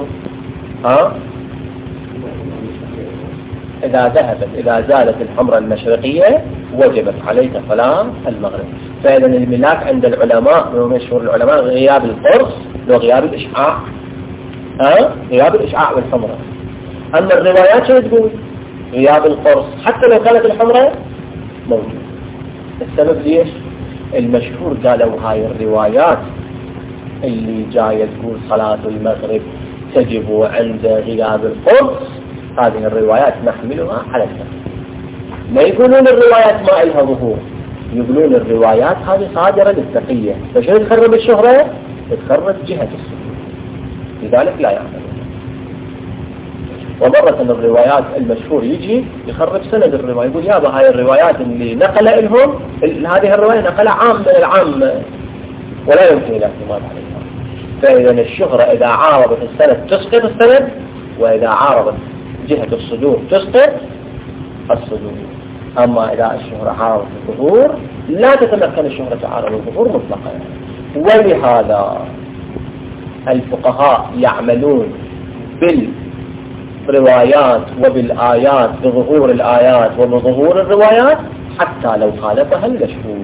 إذا زالت الحمرة المشرقية وجبت عليك صلاة المغرب. فإذا الملاك عند العلماء ومشهور العلماء غياب القرص وغياب الإشعاع، غياب الإشعاع والحمرة. أما الروايات شو تقول؟ غياب القرص حتى لو كانت الحمرة موجودة. السبب ليش؟ المشهور قالوا هاي الروايات اللي جاية تقول صلاة المغرب تجب عند غياب القرص، هذه الروايات نحملها على التقية. ما يقولون الروايات ما إلها ظهور، يقولون الروايات هذه صادرة للتقية. فشنو تخرب الشهرة؟ تخرب جهة السجود، لذلك لا يعملون. ومرة الروايات المشهور يجي يخرب سند الرواية، يقول يابا هاي الروايات اللي نقل لهم هذه الرواية نقل عام من العام ولا يمكن الاعتماد عليها. فإذا الشهرة إذا عارضت السند تسقط السند، وإذا عارضت جهة الصدور تسقط الصدور. أما إذا الشهرة عارضت الظهور لا تتمكن الشهرة تعارض الظهور مطلقا. ولهذا الفقهاء يعملون بالروايات وبالآيات، بظهور الآيات وبظهور الروايات حتى لو خالفها المشهور.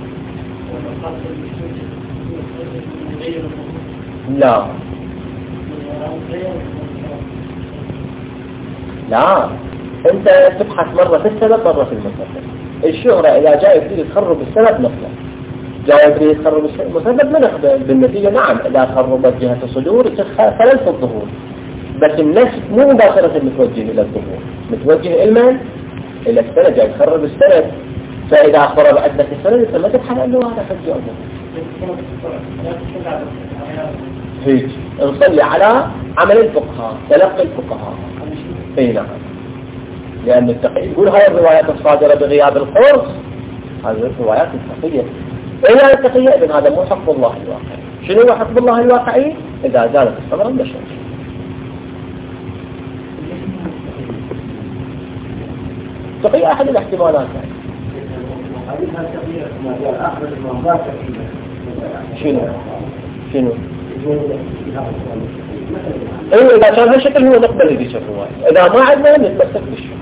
لا انت تبحث مرة في السبب مرة في المسبب. الشهرة اذا جاء تريد تخرب السبب نقبل، جاء تريد تخرب المسبب ما نقبل بالنتيجة. نعم اذا خربت جهة الصدور خلل في الظهور، بس النفس مو مباشرة متوجه الى الظهور، متوجه الى السند، جاي تخرب السند. فاذا خرب عندك السند انت ما تبحث انه هذا حجة او هيك. نصلي على عمل الفقهاء، تلقي الفقهاء. اي نعم، لأن التقية يقول هاي الروايات الصادرة بغياب القرص هذه الروايات التقية. إلا التقية إذن هذا مو حكم الله الواقعي. شنو هو حكم الله الواقعي؟ إذا زالت الصبر المشهور. التقية أحد الاحتمالات. شنو؟ إذا كان هالشكل هو نقبل هذه الرواية، إذا ما عندنا نتمسك بالشهر.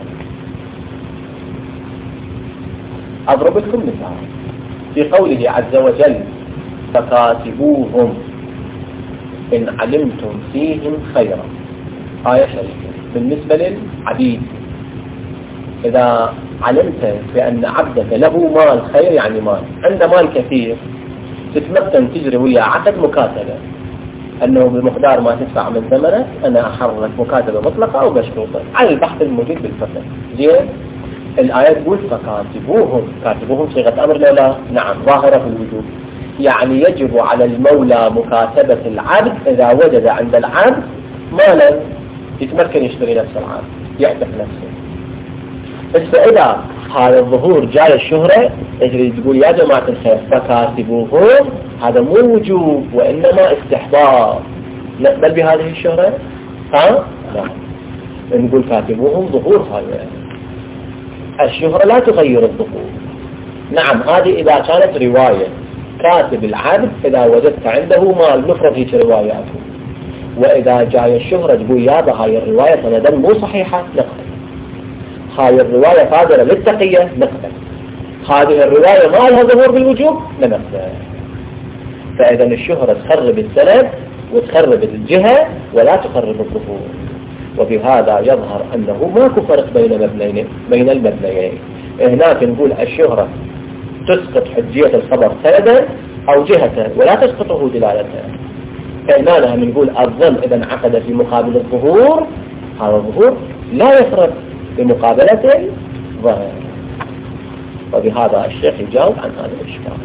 أضرب لكم مثال في قوله عز وجل فكاتبوهم إن علمتم فيهم خيرا. آية شريفة بالنسبة للعبيد، إذا علمت بأن عبدك له مال خير، يعني مال عنده مال كثير، تتمكن تجري وياه عقد مكاتبة أنه بمقدار ما تدفع من ثمنه أنا أحرر لك مكاتبة مطلقة أو مشروطة على البحث الموجود بالفقه. زين، الآية تقول فكاتبوهم، كاتبوهم صيغة أمر لا؟ نعم، ظاهرة في الوجوب. يعني يجب على المولى مكاتبة العبد إذا وجد عند العبد مالا يتمكن يشتري نفس العبد يعتق نفسه. بس إذا هذا الظهور جاي الشهرة تقول يا جماعة الخير فكاتبوهم، هذا مو وجوب وإنما استحباب. نقبل بهذه الشهرة؟ لا، نقول كاتبوهم ظهور هذا الشهرة لا تغير الظهور. نعم، هذه إذا كانت رواية الكاتب العبد إذا وجدت عنده مال نفرض هيك رواياته، وإذا جاي الشهرة تقول يابا هاي الرواية سندا مو صحيحة نقبل، هاي الرواية صادرة للتقية نقبل، هذه الرواية ما لها ظهور بالوجوب نقبل. فإذا الشهرة تخرب السند وتخرب الجهة ولا تخرب الظهور. وبهذا يظهر أنه ماكو فرق بين المبنيين. هناك نقول الشهرة تسقط حجية الخبر سندا أو جهة ولا تسقطه دلالته. فإننا نقول الظن إذا انعقد في مقابل الظهور، هذا الظهور لا يخرج بمقابلة الظاهر. وبهذا الشيخ يجاوب عن هذا الإشكال.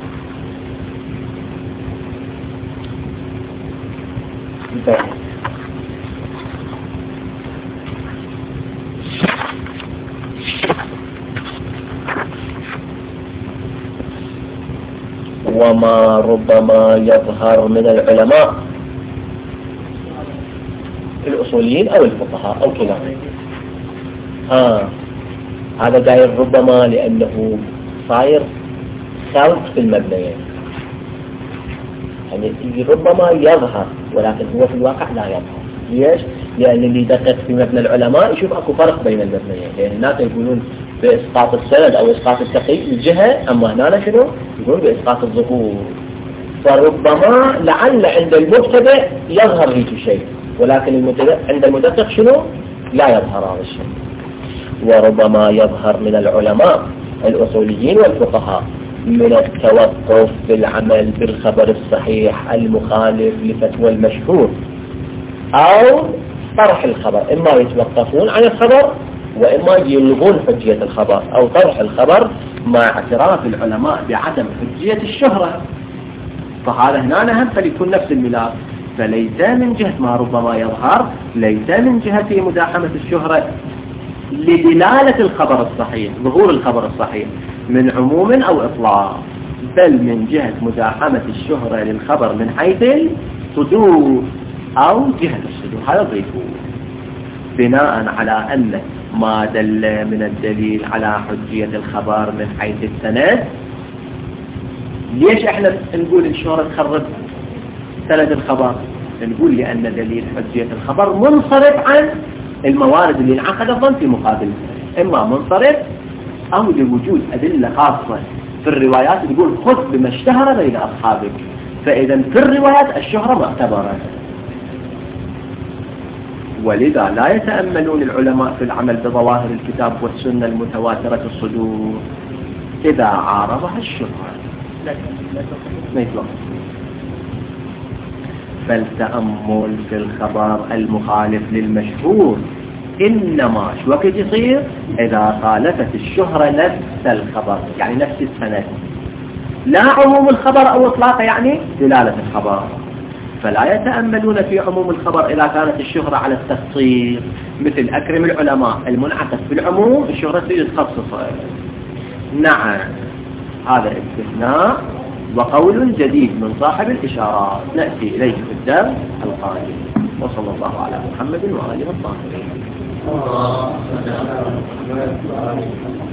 وما ربما يظهر من العلماء الأصوليين أو الفقهاء أو كلاهما. هذا داير ربما لأنه صاير خلط في المبنيين، يعني ربما يظهر ولكن هو في الواقع لا يظهر. ليش؟ لأن اللي يدقق في مبنى العلماء يشوف أكو فرق بين المبنيين، لأن الناس يقولون بإسقاط السند أو إسقاط التقي الجهة، أما هنا شنو؟ يقولون بإسقاط الظهور. فربما لعل عند المبتدئ يظهر هيك شيء، ولكن عند المدقق شنو؟ لا يظهر هذا الشيء. وربما يظهر من العلماء الأصوليين والفقهاء من التوقف بالعمل بالخبر الصحيح المخالف لفتوى المشهور، أو طرح الخبر، إما يتوقفون عن الخبر وإما يلغون حجية الخبر، أو طرح الخبر مع اعتراف العلماء بعدم حجية الشهرة. فهذا هنا هم فليكون نفس الملاك، فليس من جهة ما ربما يظهر، ليس من جهة مزاحمة الشهرة لدلالة الخبر الصحيح، ظهور الخبر الصحيح من عموم أو إطلاق، بل من جهة مزاحمة الشهرة للخبر من حيث الصدور أو جهة الصدور. هذا ضيفه بناء على أن ما دل من الدليل على حجية الخبر من حيث السند. ليش احنا نقول الشهرة تخرب سند الخبر؟ نقول لأن دليل حجية الخبر منصرف عن الموارد اللي انعقد الظن في مقابله، إما منصرف أو لوجود أدلة خاصة في الروايات تقول خذ بما اشتهر بين أصحابك. فإذا في الروايات الشهرة معتبرة، ولذا لا يتأملون العلماء في العمل بظواهر الكتاب والسنة المتواترة الصدور إذا عارضها الشهرة، ما يطلق. فالتأمل في الخبر المخالف للمشهور إنما شو وقت يصير إذا خالفت الشهرة نفس الخبر، يعني نفس السند، لا عموم الخبر أو إطلاقه يعني دلالة الخبر. فلا يتأملون في عموم الخبر إذا كانت الشهرة على التخصيص، مثل أكرم العلماء المنعكس بالعموم الشهرة تريد تخصصها. نعم، هذا استثناء وقول جديد من صاحب الإشارات نأتي إليه في الدرس القادم. وصلى الله على محمد وآله الطاهرين.